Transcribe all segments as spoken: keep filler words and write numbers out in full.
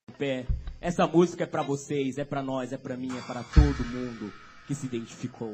pé. Essa música é pra vocês, é pra nós, é pra mim, é para todo mundo que se identificou.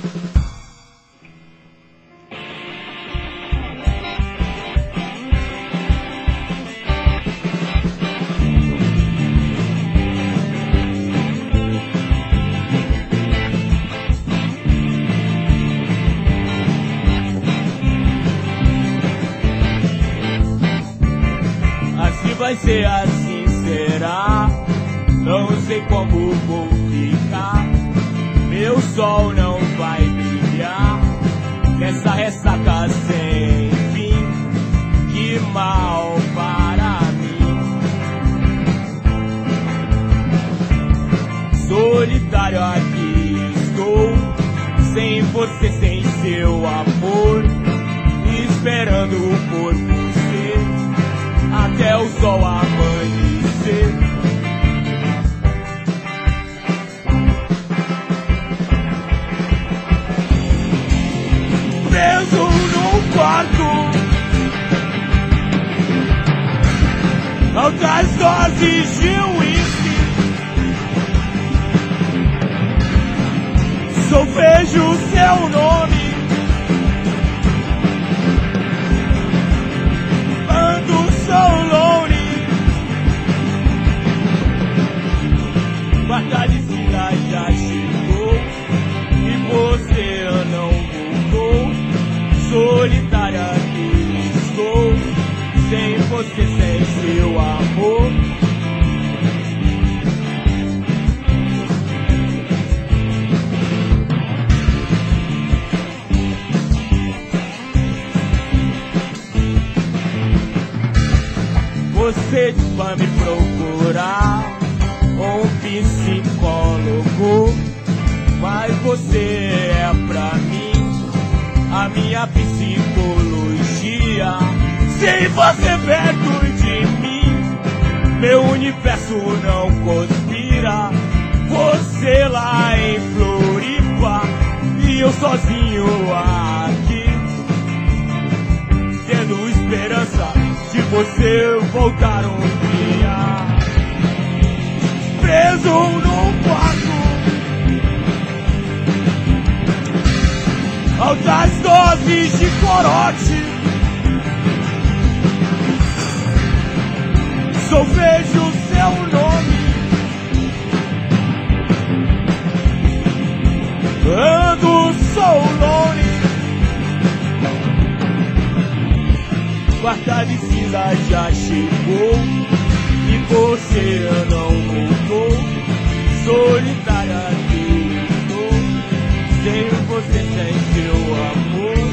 Assim vai ser, assim será. Não sei como vou ficar. Meu sol não vai brilhar nessa ressaca sem fim. Que mal para mim. Solitário aqui estou, sem você, sem seu amor, esperando por você até o sol amanhecer. Preso num quarto, altas doses de uísque, só vejo seu nome. Ando so lonely. Quarta de cima já chegou e você não voltou. Solitária que estou, sem você, sem seu amor. Você vai me procurar um psicólogo, mas você é pra mim a minha psicologia. Sem você perto de mim, meu universo não conspira. Você lá em Floripa e eu sozinho aqui, tendo esperança de você voltar um dia. Preso num quarto, altas doses de corote, só vejo seu nome. Ando so lonely. Quarta de cinza já chegou e você não voltou. Solitária que estou, sem você, sem seu amor.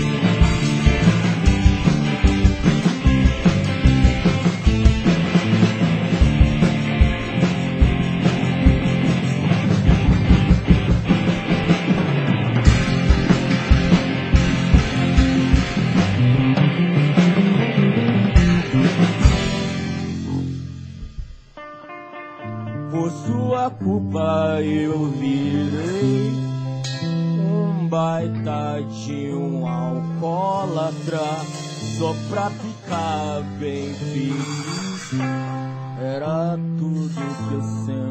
Por sua culpa eu virei um baita de um alcoólatra, só pra ficar bem feliz. Era tudo que eu sempre